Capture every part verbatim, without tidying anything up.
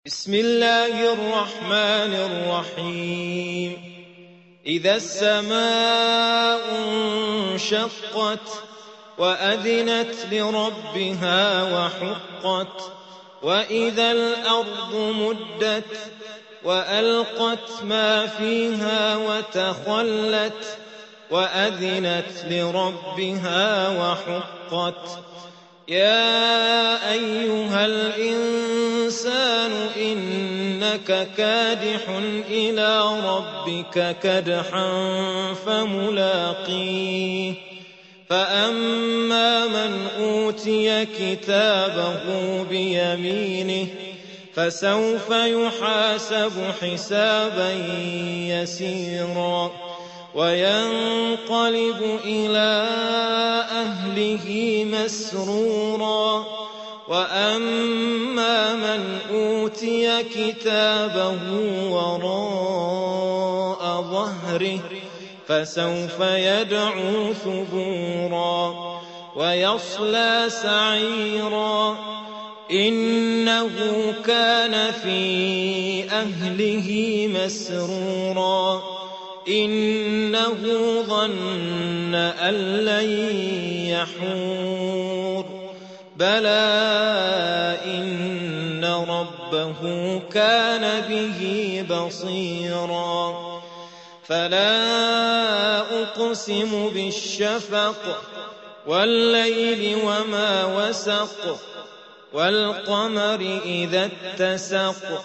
بسم الله الرحمن الرحيم إذا السماء انشقت وأذنت لربها وحقت وإذا الأرض مدت وألقت ما فيها وتخلت وأذنت لربها وحقت يا أيها الإنسان إنك كادح إلى ربك كدحا فملاقيه فأما من أوتي كتابه بيمينه فسوف يحاسب حسابا يسيرا وينقلب إلى أهله مسرورا وأما من أوتي كتابه وراء ظهره فسوف يدعو ثبورا ويصلى سعيرا إنه كان في أهله مسرورا إنه ظن أن لن يحور بلى إن ربه كان به بصيرا فلا أقسم بالشفق والليل وما وسق والقمر إذا اتسق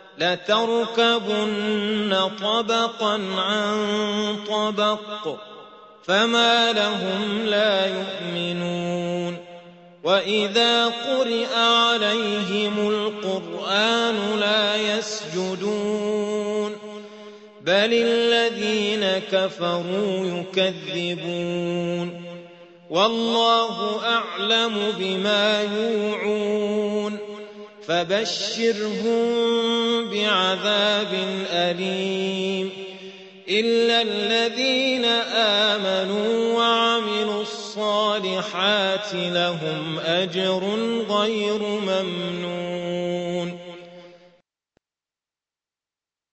لتركبن طبقا عن طبق فما لهم لا يؤمنون وإذا قرئ عليهم القرآن لا يسجدون بل الذين كفروا يكذبون والله أعلم بما يوعون فبشرهم بعذاب أليم إلا الذين آمنوا وعملوا الصالحات لهم أجر غير ممنون